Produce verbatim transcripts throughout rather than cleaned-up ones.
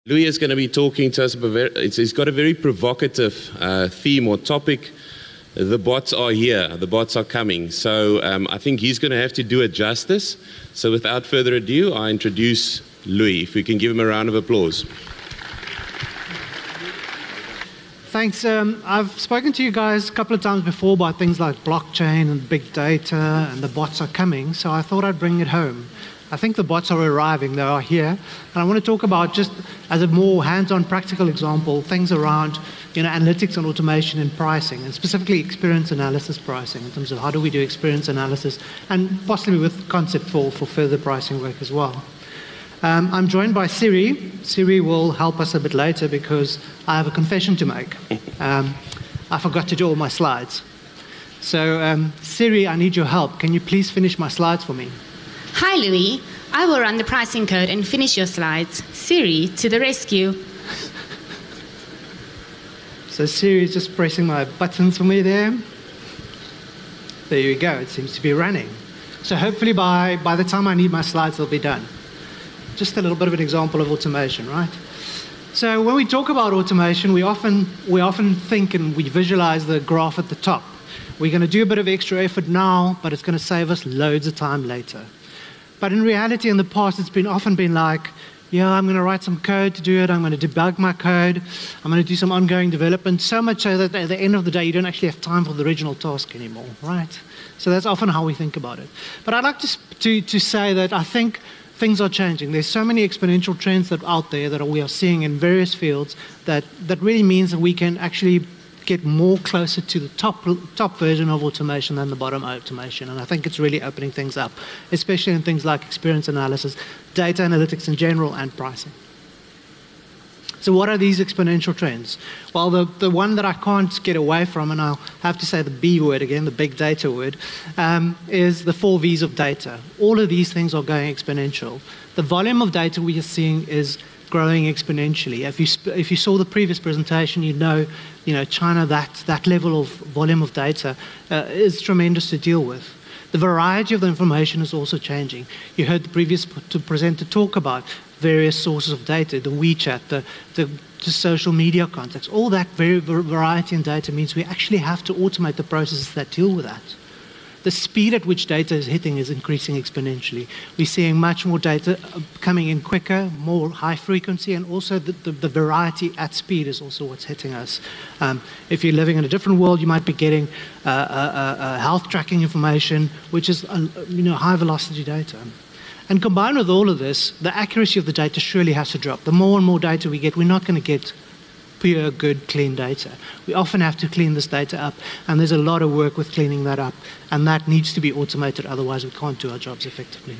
Louis is going to be talking to us about, very, it's, it's got a very provocative uh, theme or topic. The bots are here, the bots are coming. So um, I think he's going to have to do it justice. So without further ado, I introduce Louis. If we can give him a round of applause. Thanks. Um, I've spoken to you guys a couple of times before about things like blockchain and big data, and the bots are coming, so I thought I'd bring it home. I think the bots are arriving, they are here, and I want to talk about, just as a more hands-on practical example, things around you know, analytics and automation and pricing, and specifically experience analysis pricing, in terms of how do we do experience analysis, and possibly with concept for, for further pricing work as well. Um, I'm joined by Siri. Siri will help us a bit later because I have a confession to make. Um, I forgot to do all my slides. So um, Siri, I need your help. Can you please finish my slides for me? Hi, Louis. I will run the pricing code and finish your slides. Siri, to the rescue. So Siri is just pressing my buttons for me there. There you go. It seems to be running. So hopefully by, by the time I need my slides, they'll be done. Just a little bit of an example of automation, right? So when we talk about automation, we often, we often think and we visualize the graph at the top. We're going to do a bit of extra effort now, but it's going to save us loads of time later. But in reality, in the past, it's been often been like, yeah, I'm going to write some code to do it. I'm going to debug my code. I'm going to do some ongoing development, so much so that at the end of the day, you don't actually have time for the original task anymore, right? So that's often how we think about it. But I'd like to, to, to say that I think things are changing. There's so many exponential trends that are out there that we are seeing in various fields that, that really means that we can actually get more closer to the top, top version of automation than the bottom automation. And I think it's really opening things up, especially in things like experience analysis, data analytics in general, and pricing. So what are these exponential trends? Well, the, the one that I can't get away from, and I'll have to say the B word again, the big data word, um, is the four V's of data. All of these things are going exponential. The volume of data we are seeing is growing exponentially. If you, if you saw the previous presentation, you know, you know China, that, that level of volume of data uh, is tremendous to deal with. The variety of the information is also changing. You heard the previous presenter talk about various sources of data, the WeChat, the, the, the social media contacts. All that very variety in data means we actually have to automate the processes that deal with that. The speed at which data is hitting is increasing exponentially. We're seeing much more data coming in quicker, more high frequency, and also the, the, the variety at speed is also what's hitting us. Um, if you're living in a different world, you might be getting uh, uh, uh, health tracking information, which is uh, you know, high velocity data. And combined with all of this, the accuracy of the data surely has to drop. The more and more data we get, we're not going to get pure, good, clean data. We often have to clean this data up, and there's a lot of work with cleaning that up, and that needs to be automated, otherwise we can't do our jobs effectively.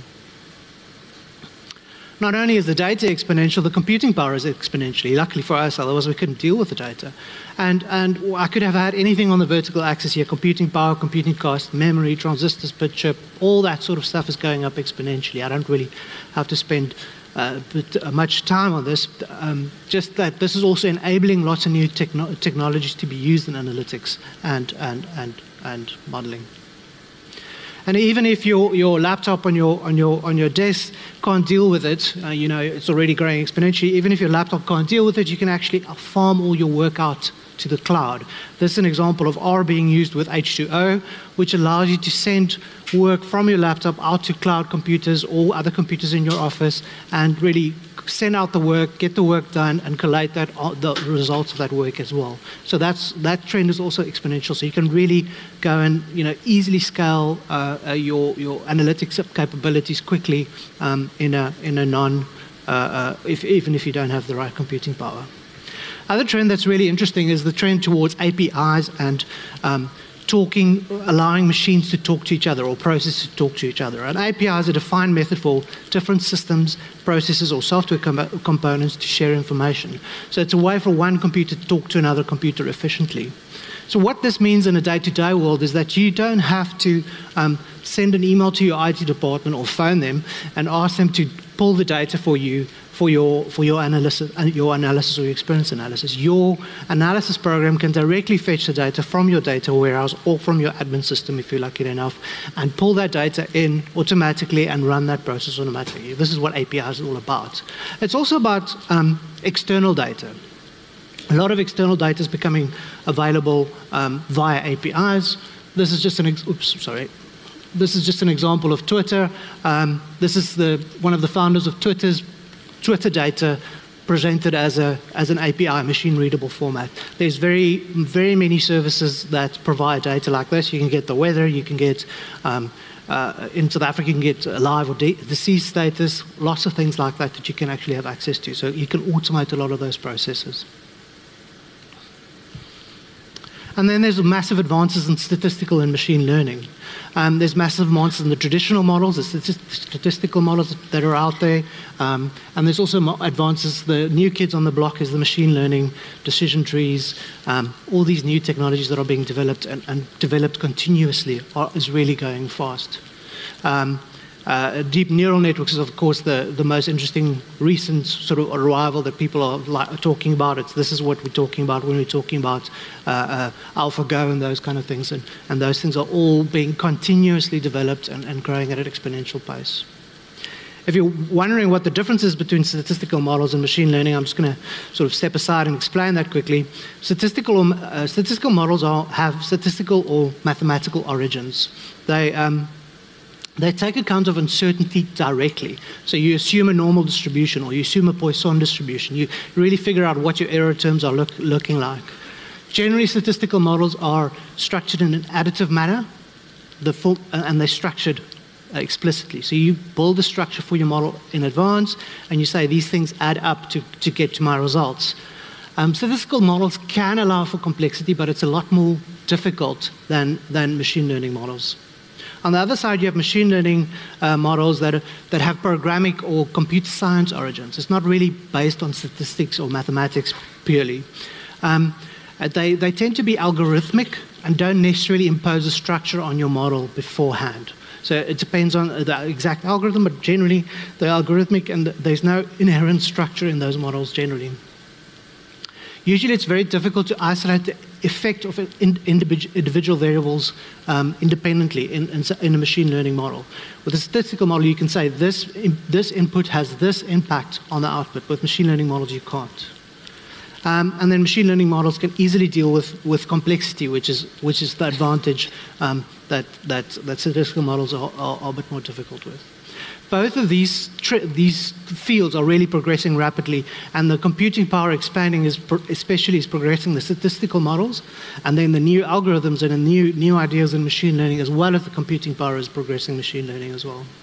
Not only is the data exponential, the computing power is exponentially. Luckily for us, otherwise we couldn't deal with the data. And, and I could have had anything on the vertical axis here, computing power, computing cost, memory, transistors per chip, all that sort of stuff is going up exponentially. I don't really have to spend Uh, but, uh, much time on this, um, just that this is also enabling lots of new techno technologies to be used in analytics and, and, and, and modeling. And even if your, your laptop on your, on, your, on your desk can't deal with it, uh, you know, it's already growing exponentially, even if your laptop can't deal with it, you can actually farm all your work out to the cloud. This is an example of R being used with H two O, which allows you to send work from your laptop out to cloud computers or other computers in your office and really send out the work, get the work done, and collate that, the results of that work as well. So that's, that trend is also exponential. So you can really go and you know, easily scale uh, uh, your, your analytics capabilities quickly um, in a, in a non, uh, uh, if, even if you don't have the right computing power. Other trend that's really interesting is the trend towards A P Is and um, talking, allowing machines to talk to each other or processes to talk to each other. An A P I is a defined method for different systems, processes, or software com components to share information. So it's a way for one computer to talk to another computer efficiently. So what this means in a day-to-day world is that you don't have to um, send an email to your I T department or phone them and ask them to pull the data for you for your for your analysis, your analysis or your experience analysis. Your analysis program can directly fetch the data from your data warehouse or from your admin system, if you're lucky enough, and pull that data in automatically and run that process automatically. This is what A P Is is all about. It's also about um, external data. A lot of external data is becoming available um, via A P Is. This is just an ex oops, sorry. This is just an example of Twitter. Um, this is the one of the founders of Twitter's Twitter data presented as a as an A P I, machine-readable format. There's very very many services that provide data like this. You can get the weather. You can get um, uh, in South Africa. You can get live or de deceased status. Lots of things like that that you can actually have access to. So you can automate a lot of those processes. And then there's massive advances in statistical and machine learning. Um, there's massive advances in the traditional models, the statistical models that are out there. Um, and there's also advances, the new kids on the block is the machine learning, decision trees, um, all these new technologies that are being developed and, and developed continuously are, is really going fast. Um, Uh, deep neural networks is, of course, the, the most interesting recent sort of arrival that people are like, talking about. It's, this is what we're talking about when we're talking about uh, uh, AlphaGo and those kind of things. And, and those things are all being continuously developed and, and growing at an exponential pace. If you're wondering what the difference is between statistical models and machine learning, I'm just going to sort of step aside and explain that quickly. Statistical, uh, statistical models are, have statistical or mathematical origins. They... Um, They take account of uncertainty directly. So you assume a normal distribution or you assume a Poisson distribution. You really figure out what your error terms are look, looking like. Generally, statistical models are structured in an additive manner, the full, and they're structured uh, explicitly. So you build a structure for your model in advance, and you say these things add up to, to get to my results. Um, statistical models can allow for complexity, but it's a lot more difficult than, than machine learning models. On the other side, you have machine learning uh, models that, are, that have programmatic or computer science origins. It's not really based on statistics or mathematics purely. Um, they, they tend to be algorithmic and don't necessarily impose a structure on your model beforehand. So it depends on the exact algorithm, but generally they're algorithmic and there's no inherent structure in those models generally. Usually it's very difficult to isolate the effect of individual variables um, independently in, in, in a machine learning model. With a statistical model, you can say this, this input has this impact on the output. With machine learning models, you can't. Um, and then machine learning models can easily deal with, with complexity, which is, which is the advantage um, that, that, that statistical models are, are, are a bit more difficult with. Both of these, these fields are really progressing rapidly, and the computing power expanding is especially is progressing the statistical models, and then the new algorithms and the new, new ideas in machine learning, as well as the computing power is progressing machine learning as well.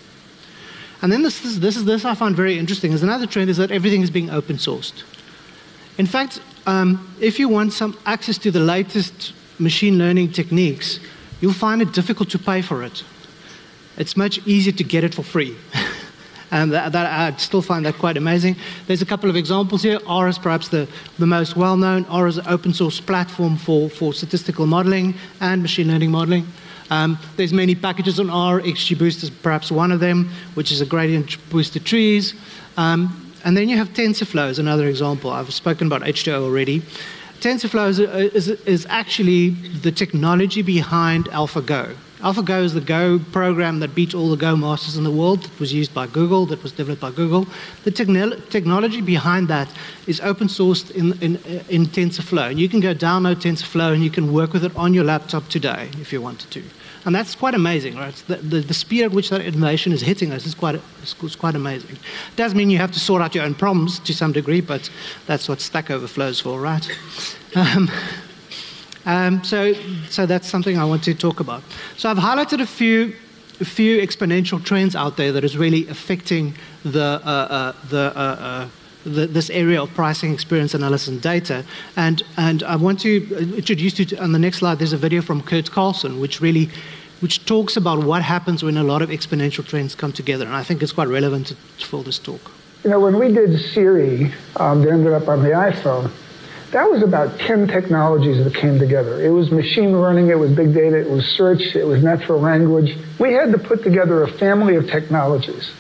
And then this, this, this, is, this I find very interesting. Is another trend is that everything is being open sourced. In fact, um, if you want some access to the latest machine learning techniques, you'll find it difficult to pay for it. It's much easier to get it for free. And that, that, I still find that quite amazing. There's a couple of examples here. R is perhaps the, the most well-known. R is an open source platform for, for statistical modeling and machine learning modeling. Um, there's many packages on R. XGBoost is perhaps one of them, which is a gradient boosted trees. Um, and then you have TensorFlow is another example. I've spoken about H two O already. TensorFlow is, is, is actually the technology behind AlphaGo. AlphaGo is the Go program that beat all the Go masters in the world. That was used by Google, that was developed by Google. The techn technology behind that is open sourced in, in, in TensorFlow. And you can go download TensorFlow and you can work with it on your laptop today if you wanted to. And that's quite amazing, right? The, the, the speed at which that innovation is hitting us is quite, is quite amazing. It does mean you have to sort out your own problems to some degree, but that's what Stack Overflow is for, right? Um, Um, so, so that's something I want to talk about. So I've highlighted a few, a few exponential trends out there that is really affecting the, uh, uh, the, uh, uh, the, this area of pricing, experience analysis, and data. And, and I want to introduce you to, on the next slide, there's a video from Kurt Carlson, which really which talks about what happens when a lot of exponential trends come together. And I think it's quite relevant to, for this talk. You know, when we did Siri, um, that ended up on the iPhone, that was about ten technologies that came together. It was machine learning, it was big data, it was search, it was natural language. We had to put together a family of technologies.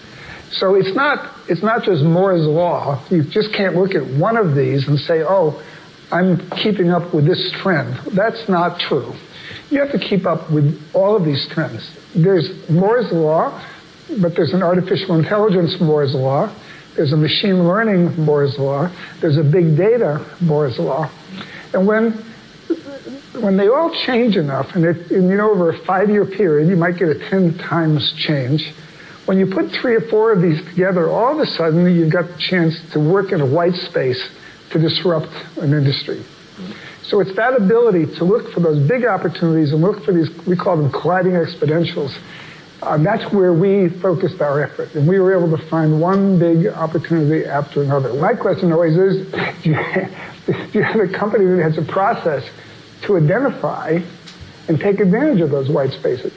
So it's not, it's not just Moore's Law. You just can't look at one of these and say, oh, I'm keeping up with this trend. That's not true. You have to keep up with all of these trends. There's Moore's Law, but there's an artificial intelligence Moore's Law. There's a machine learning Moore's Law. There's a big data Moore's Law. And when, when they all change enough, and, it, and you know, over a five-year period, you might get a ten times change. When you put three or four of these together, all of a sudden you've got the chance to work in a white space to disrupt an industry. So it's that ability to look for those big opportunities and look for these, we call them colliding exponentials. Um, that's where we focused our effort. And we were able to find one big opportunity after another. My question always is, do you have, do you have a company that has a process to identify and take advantage of those white spaces?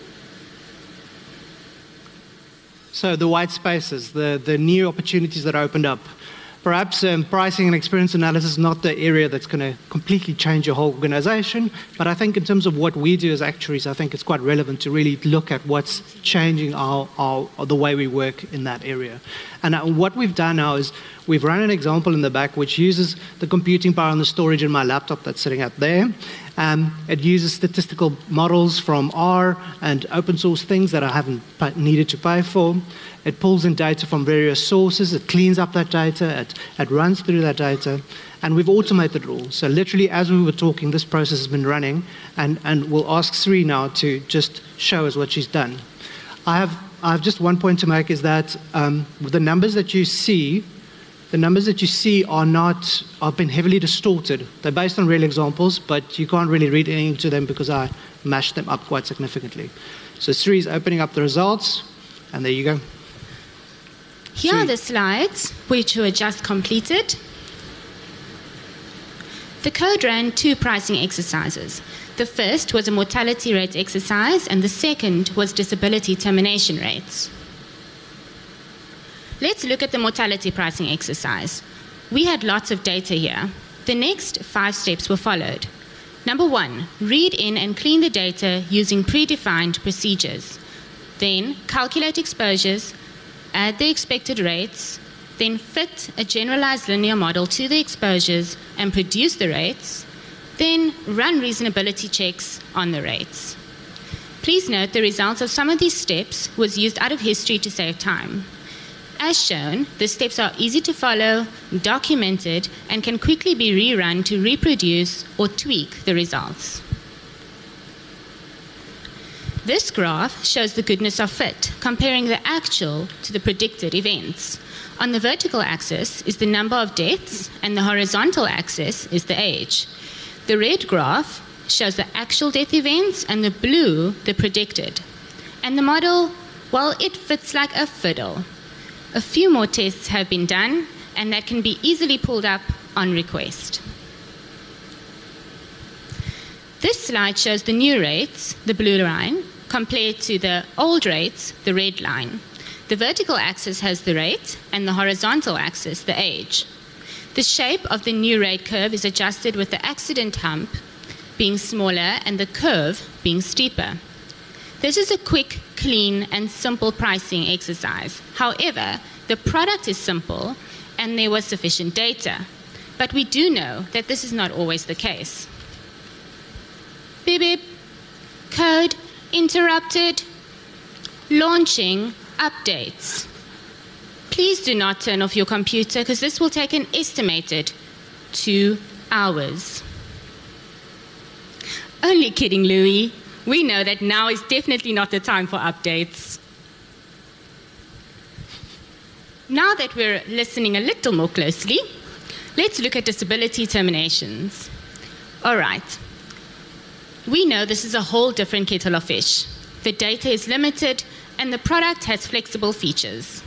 So the white spaces, the, the new opportunities that opened up. Perhaps um, pricing and experience analysis is not the area that's going to completely change your whole organization, but I think in terms of what we do as actuaries, I think it's quite relevant to really look at what's changing our, our, the way we work in that area. And uh, what we've done now is we've run an example in the back which uses the computing power and the storage in my laptop that's sitting out there. Um, it uses statistical models from R and open source things that I haven't needed to pay for. It pulls in data from various sources, it cleans up that data, it, it runs through that data, and we've automated it all. So literally, as we were talking, this process has been running, and, and we'll ask Sri now to just show us what she's done. I have, I have just one point to make, is that um, the numbers that you see, the numbers that you see are not, have been heavily distorted. They're based on real examples, but you can't really read anything to them because I mashed them up quite significantly. So Sri is opening up the results, and there you go. Here are the slides, which were just completed. The code ran two pricing exercises. The first was a mortality rate exercise, and the second was disability termination rates. Let's look at the mortality pricing exercise. We had lots of data here. The next five steps were followed. Number one, read in and clean the data using predefined procedures. Then calculate exposures, add the expected rates, then fit a generalized linear model to the exposures and produce the rates, then run reasonability checks on the rates. Please note the results of some of these steps was used out of history to save time. As shown, the steps are easy to follow, documented, and can quickly be rerun to reproduce or tweak the results. This graph shows the goodness of fit, comparing the actual to the predicted events. On the vertical axis is the number of deaths, and the horizontal axis is the age. The red graph shows the actual death events, and the blue, the predicted. And the model, well, it fits like a fiddle. A few more tests have been done, and that can be easily pulled up on request. This slide shows the new rates, the blue line, compared to the old rates, the red line. The vertical axis has the rate, and the horizontal axis, the age. The shape of the new rate curve is adjusted with the accident hump being smaller and the curve being steeper. This is a quick, clean, and simple pricing exercise. However, the product is simple, and there was sufficient data. But we do know that this is not always the case. Beep beep. Code interrupted. Launching updates. Please do not turn off your computer because this will take an estimated two hours. Only kidding, Louis. We know that now is definitely not the time for updates. Now that we're listening a little more closely, let's look at disability terminations. All right. We know this is a whole different kettle of fish. The data is limited, and the product has flexible features.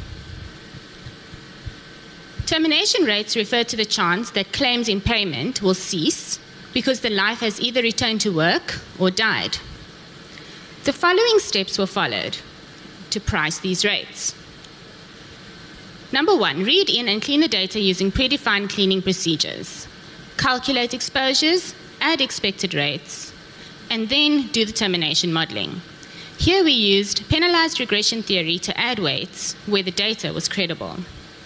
Termination rates refer to the chance that claims in payment will cease because the life has either returned to work or died. The following steps were followed to price these rates. Number one, read in and clean the data using predefined cleaning procedures. Calculate exposures, add expected rates, and then do the termination modeling. Here we used penalized regression theory to add weights where the data was credible.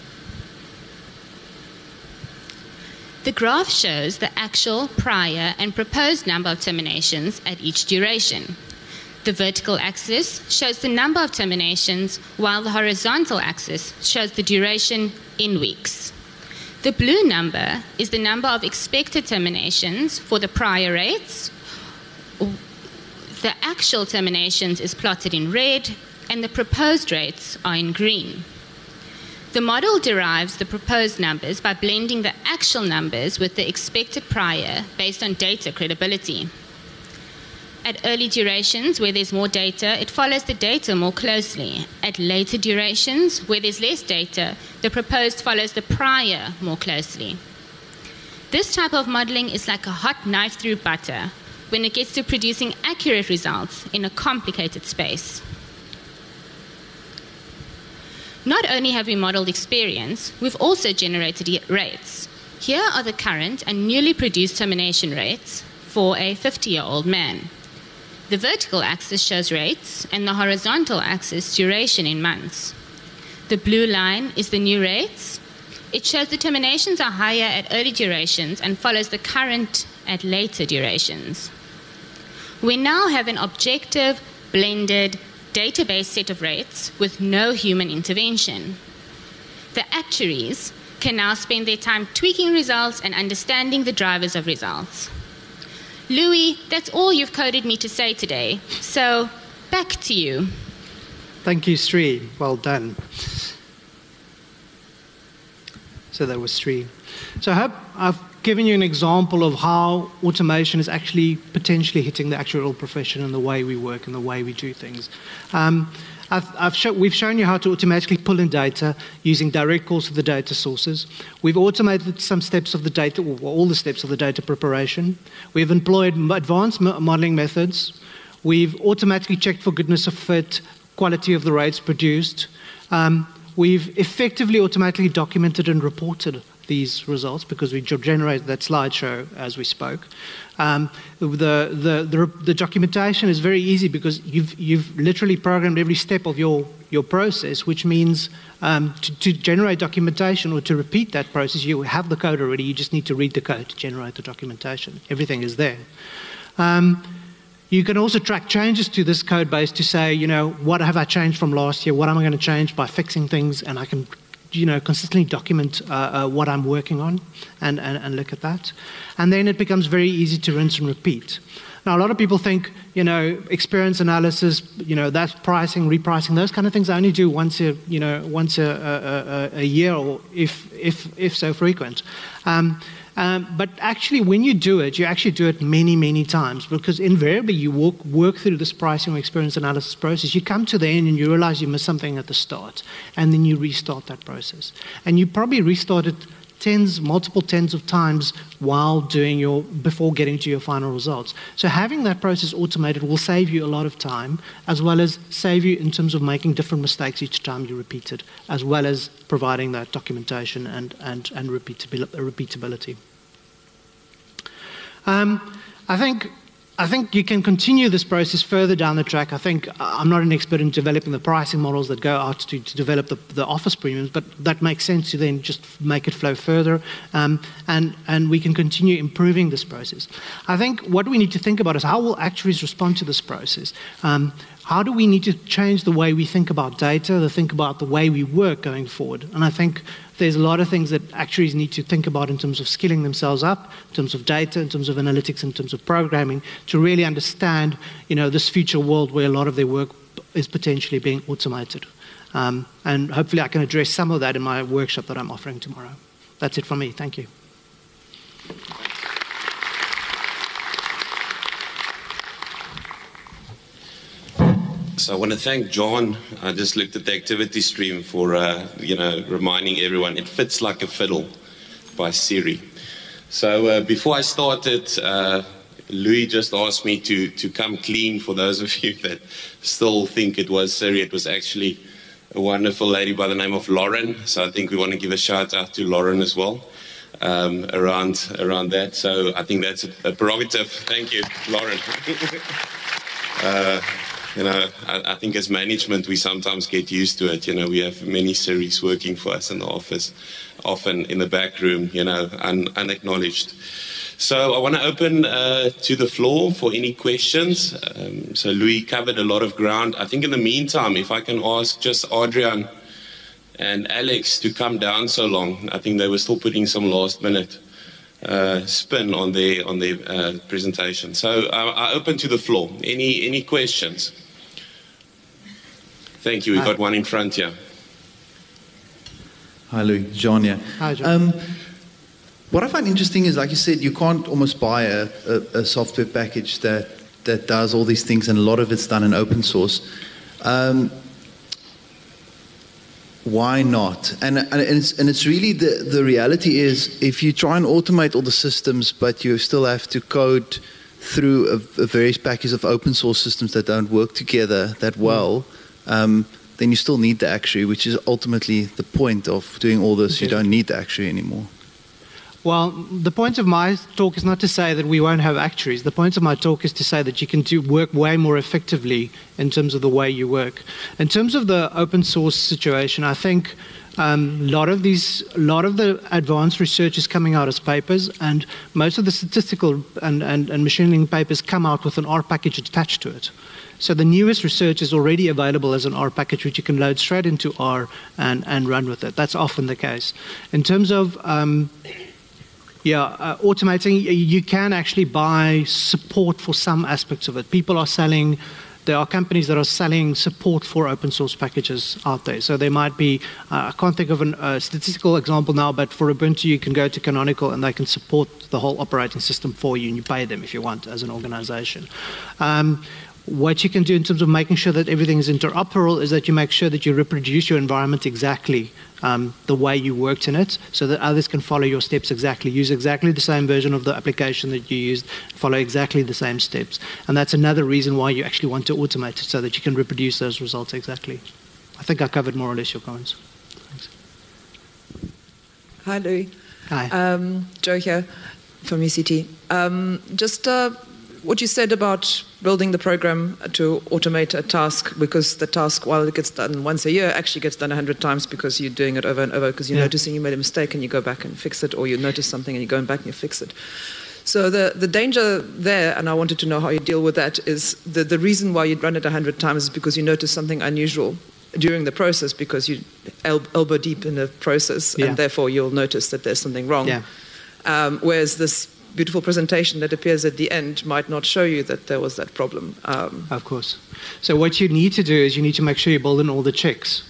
The graph shows the actual, prior, and proposed number of terminations at each duration. The vertical axis shows the number of terminations, while the horizontal axis shows the duration in weeks. The blue number is the number of expected terminations for the prior rates. The actual terminations is plotted in red, and the proposed rates are in green. The model derives the proposed numbers by blending the actual numbers with the expected prior based on data credibility. At early durations, where there's more data, it follows the data more closely. At later durations, where there's less data, the proposed follows the prior more closely. This type of modeling is like a hot knife through butter when it gets to producing accurate results in a complicated space. Not only have we modeled experience, we've also generated rates. Here are the current and newly produced termination rates for a fifty-year-old man. The vertical axis shows rates, and the horizontal axis duration in months. The blue line is the new rates. It shows the terminations are higher at early durations and follows the current at later durations. We now have an objective, blended, database set of rates with no human intervention. The actuaries can now spend their time tweaking results and understanding the drivers of results. Louis, that's all you've coded me to say today, so back to you. Thank you, Sri. Well done. So that was Sri. So I hope I've given you an example of how automation is actually potentially hitting the actuarial profession and the way we work and the way we do things. Um, I've, I've show, we've shown you how to automatically pull in data using direct calls to the data sources. We've automated some steps of the data, or all the steps of the data preparation. We've employed advanced modeling methods. We've automatically checked for goodness of fit, quality of the rates produced. Um, we've effectively automatically documented and reported these results because we generated that slideshow as we spoke. Um, the, the, the, the documentation is very easy because you've, you've literally programmed every step of your, your process, which means um, to, to generate documentation or to repeat that process, you have the code already, you just need to read the code to generate the documentation. Everything is there. Um, You can also track changes to this code base to say, you know, what have I changed from last year? What am I going to change by fixing things? And I can, you know, consistently document uh, uh, what I'm working on and, and, and look at that. And then it becomes very easy to rinse and repeat. Now, a lot of people think, you know, experience analysis, you know, that's pricing, repricing, those kind of things I only do once a, you know, once a, a, a year or if, if, if so frequent. Um, Um, but actually, when you do it, you actually do it many, many times because invariably you walk, work through this pricing or experience analysis process. You come to the end and you realize you missed something at the start, and then you restart that process. And you probably restart it tens, multiple tens of times while doing your, before getting to your final results. So having that process automated will save you a lot of time, as well as save you in terms of making different mistakes each time you repeat it, as well as providing that documentation and, and, and repeatability. Um, I think I think you can continue this process further down the track. I think I'm not an expert in developing the pricing models that go out to, to develop the, the office premiums, but that makes sense to then just make it flow further, um, and, and we can continue improving this process. I think what we need to think about is how will actuaries respond to this process? Um, how do we need to change the way we think about data, to think about the way we work going forward? And I think there's a lot of things that actuaries need to think about in terms of skilling themselves up, in terms of data, in terms of analytics, in terms of programming, to really understand, you know, this future world where a lot of their work is potentially being automated. Um, and hopefully I can address some of that in my workshop that I'm offering tomorrow. That's it from me. Thank you. So I want to thank John. I just looked at the activity stream for, uh, you know, reminding everyone it fits like a fiddle by Siri. So uh, before I started, uh, Louis just asked me to, to come clean for those of you that still think it was Siri. It was actually a wonderful lady by the name of Lauren. So I think we want to give a shout out to Lauren as well um, around, around that. So I think that's a, a prerogative. Thank you, Lauren. uh, you know, I, I think as management we sometimes get used to it. You know, we have many series working for us in the office, often in the back room, you know, un, unacknowledged. So I want to open uh, to the floor for any questions. Um, so Louis covered a lot of ground. I think in the meantime, if I can ask just Adrian and Alex to come down so long. I think they were still putting some last minute uh, spin on their on their uh, presentation. So uh, I open to the floor. Any any questions? Thank you. We've got one in front here. Hi, Louis. John here. Hi, John. Um, what I find interesting is, like you said, you can't almost buy a, a, a software package that, that does all these things, and a lot of it's done in open source. Um, why not? And, and, it's, and it's really the, the reality is, if you try and automate all the systems, but you still have to code through a, a various packages of open source systems that don't work together that well, um, then you still need the actuary, which is ultimately the point of doing all this. Okay. You don't need the actuary anymore. Well, the point of my talk is not to say that we won't have actuaries. The point of my talk is to say that you can do work way more effectively in terms of the way you work. In terms of the open source situation, I think um, a lot of these, a lot of the advanced research is coming out as papers, and most of the statistical and, and, and machine learning papers come out with an R package attached to it. So the newest research is already available as an R package, which you can load straight into R and, and run with it. That's often the case. In terms of um, Yeah, uh, automating, you can actually buy support for some aspects of it. People are selling, there are companies that are selling support for open source packages out there. So there might be, uh, I can't think of a uh, statistical example now, but for Ubuntu you can go to Canonical and they can support the whole operating system for you, and you pay them if you want as an organization. Um, What you can do in terms of making sure that everything is interoperable is that you make sure that you reproduce your environment exactly um, the way you worked in it, so that others can follow your steps exactly, use exactly the same version of the application that you used, follow exactly the same steps. And that's another reason why you actually want to automate it, so that you can reproduce those results exactly. I think I covered more or less your comments. Thanks. Hi, Louis. Hi. Um, Joe here from U C T. Um, just uh, what you said about building the program to automate a task, because the task, while it gets done once a year, actually gets done a hundred times because you're doing it over and over, because you're yeah. noticing you made a mistake and you go back and fix it, or you notice something and you're going back and you fix it. So the, the danger there, and I wanted to know how you deal with that, is the, the reason why you'd run it a hundred times is because you notice something unusual during the process, because you el elbow deep in the process, yeah. and therefore you'll notice that there's something wrong. Yeah. Um, whereas this beautiful presentation that appears at the end might not show you that there was that problem. Um, of course. So what you need to do is you need to make sure you build in all the checks.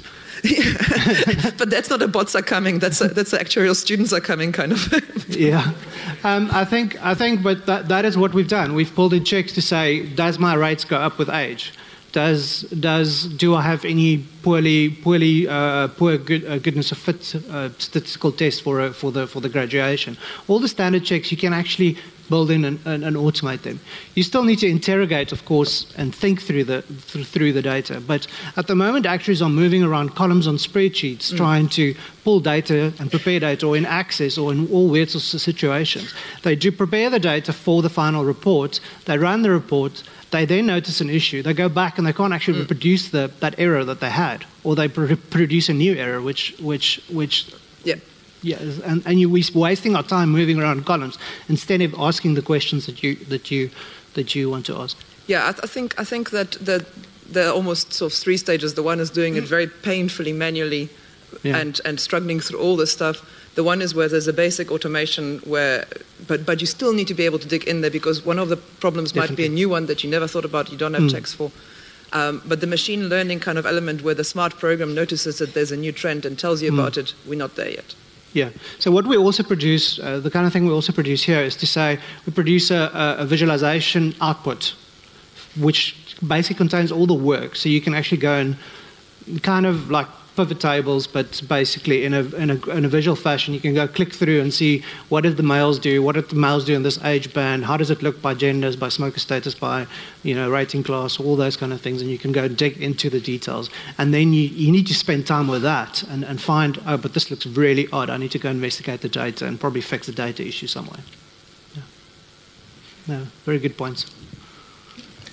But that's not a bots are coming. That's a, that's the actuarial students are coming kind of. Yeah, um, I think I think, but that that is what we've done. We've pulled in checks to say, does my rates go up with age? Does does do I have any poorly poorly uh, poor good, uh, goodness of fit uh, statistical test for uh, for the for the graduation? All the standard checks you can actually build in and, and, and automate them. You still need to interrogate, of course, and think through the th through the data. But at the moment, actuaries are moving around columns on spreadsheets, mm. trying to pull data and prepare data, or in Access, or in all weird situations. They do prepare the data for the final report. They run the report. They then notice an issue. They go back and they can't actually mm. reproduce the, that error that they had, or they pr produce a new error, which, which, which, yeah, yeah, and, and you, we're wasting our time moving around columns instead of asking the questions that you that you that you want to ask. Yeah, I, th I think I think that that there are almost sort of three stages. The one is doing it very painfully, manually, yeah. and and struggling through all this stuff. The one is where there's a basic automation where, but, but you still need to be able to dig in there, because one of the problems Definitely. might be a new one that you never thought about, you don't have mm. checks for. Um, but the machine learning kind of element where the smart program notices that there's a new trend and tells you mm. about it, we're not there yet. Yeah. So what we also produce, uh, the kind of thing we also produce here is to say we produce a, a visualization output, which basically contains all the work. So you can actually go and kind of like pivot tables, but basically in a, in, a, in a visual fashion. You can go click through and see what did the males do, what did the males do in this age band, how does it look by genders, by smoker status, by you know rating class, all those kind of things, and you can go dig into the details. And then you, you need to spend time with that and, and find, oh, but this looks really odd, I need to go investigate the data and probably fix the data issue somewhere. Yeah. No, very good points.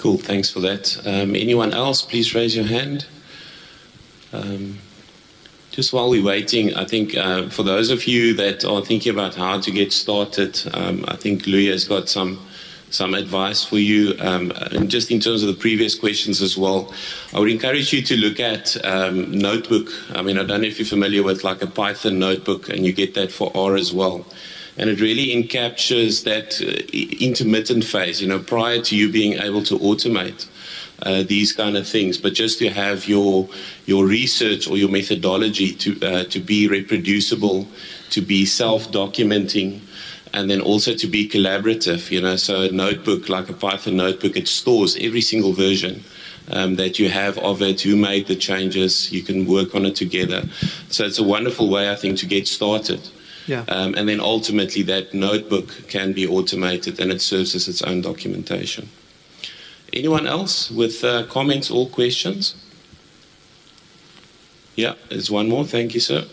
Cool, thanks for that. Um, anyone else, please raise your hand. Um, just while we're waiting, I think uh, for those of you that are thinking about how to get started, um, I think Louis has got some some advice for you. Um, and just in terms of the previous questions as well, I would encourage you to look at um, Notebook. I mean, I don't know if you're familiar with like a Python notebook, and you get that for R as well. And it really encaptures that uh, intermittent phase, you know, prior to you being able to automate uh, these kind of things, but just to have your your research or your methodology to uh, to be reproducible, to be self-documenting, and then also to be collaborative. You know, so a notebook like a Python notebook, it stores every single version um, that you have of it. Who made the changes? You can work on it together. So it's a wonderful way, I think, to get started. Yeah. Um, and then ultimately that notebook can be automated and it serves as its own documentation. Anyone else with uh, comments or questions? Yeah, there's one more. Thank you, sir.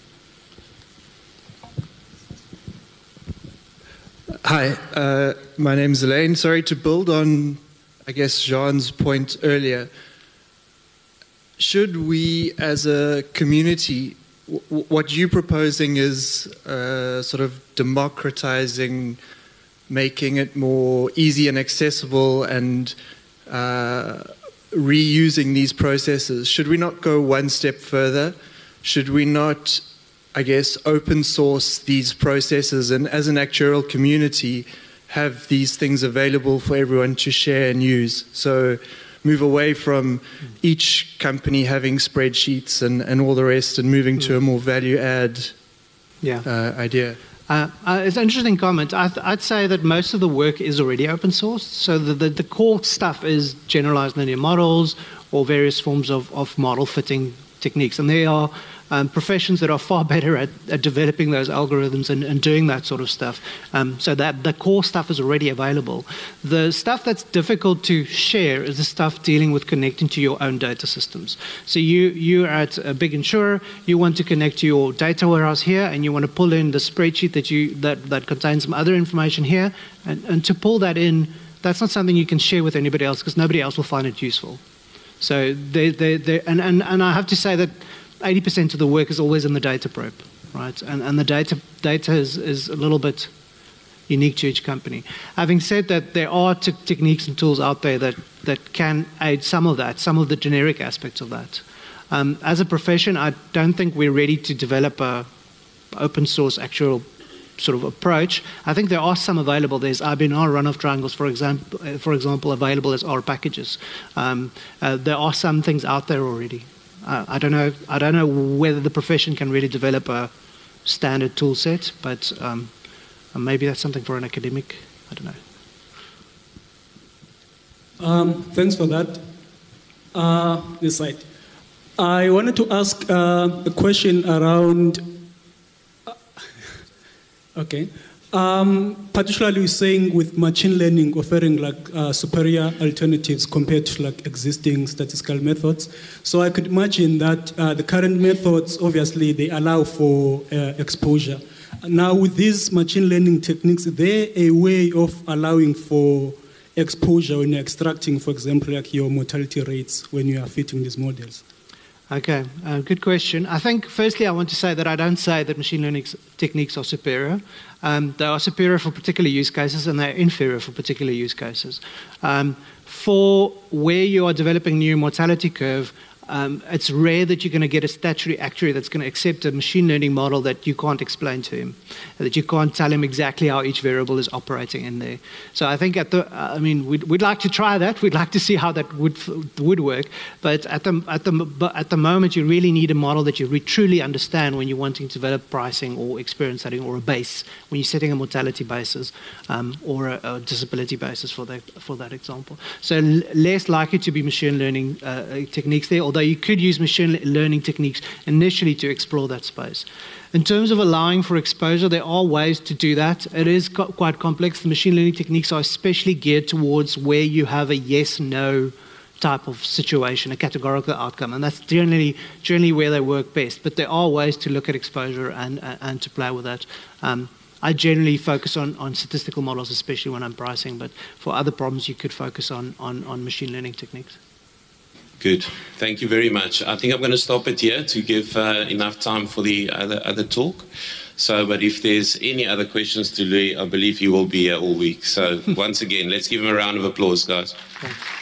Hi, uh, my name's Elaine. Sorry to build on, I guess, Jean's point earlier. Should we as a community, what you're proposing is uh, sort of democratizing, making it more easy and accessible, and uh, reusing these processes. Should we not go one step further? Should we not, I guess, open source these processes and as an actuarial community have these things available for everyone to share and use? So move away from each company having spreadsheets and, and all the rest and moving to a more value-add yeah. uh, idea. Uh, uh, it's an interesting comment. I th- I'd say that most of the work is already open source. So the, the, the core stuff is generalized linear models or various forms of, of model fitting techniques. And there are um, professions that are far better at, at developing those algorithms and, and doing that sort of stuff. Um, so that the core stuff is already available. The stuff that's difficult to share is the stuff dealing with connecting to your own data systems. So you, you're at a big insurer, you want to connect to your data warehouse here, and you want to pull in the spreadsheet that, you, that, that contains some other information here. And, and to pull that in, that's not something you can share with anybody else because nobody else will find it useful. So they, they, they, and, and, and I have to say that eighty percent of the work is always in the data prep, right? And, and the data data is, is a little bit unique to each company. Having said that, there are t- techniques and tools out there that, that can aid some of that, some of the generic aspects of that. Um, as a profession, I don't think we're ready to develop a open source actual sort of approach. I think there are some available. There's I B N R runoff triangles, for example, for example, available as R packages. Um, uh, there are some things out there already. Uh, I don't know. I don't know whether the profession can really develop a standard tool set, but um, maybe that's something for an academic. I don't know. Um, thanks for that. Uh, this slide. I wanted to ask uh, a question around. Uh, okay. Um, particularly saying with machine learning offering like uh, superior alternatives compared to like existing statistical methods. So I could imagine that uh, the current methods, obviously, they allow for uh, exposure. Now with these machine learning techniques, is there a way of allowing for exposure when you're extracting, for example, like your mortality rates when you are fitting these models? Okay, uh, good question. I think, firstly, I want to say that I don't say that machine learning techniques are superior. Um, they are superior for particular use cases, and they're inferior for particular use cases. Um, for where you are developing new mortality curve, um, it's rare that you're going to get a statutory actuary that's going to accept a machine learning model that you can't explain to him, that you can't tell him exactly how each variable is operating in there. So I think at the, I mean, we'd, we'd like to try that. We'd like to see how that would would work. But at the at the at the moment, you really need a model that you re- truly understand when you're wanting to develop pricing or experience setting or a base when you're setting a mortality basis um, or a, a disability basis for that for that example. So l- less likely to be machine learning uh, techniques there, although you could use machine learning techniques initially to explore that space. In terms of allowing for exposure, there are ways to do that. It is co- quite complex. The machine learning techniques are especially geared towards where you have a yes-no type of situation, a categorical outcome, and that's generally generally where they work best. But there are ways to look at exposure and uh, and to play with that. Um, I generally focus on, on statistical models, especially when I'm pricing, but for other problems, you could focus on, on, on machine learning techniques. Good. Thank you very much. I think I'm going to stop it here to give uh, enough time for the other, other talk. So, but if there's any other questions to Louis, I believe he will be here all week. So once again, let's give him a round of applause, guys. Thanks.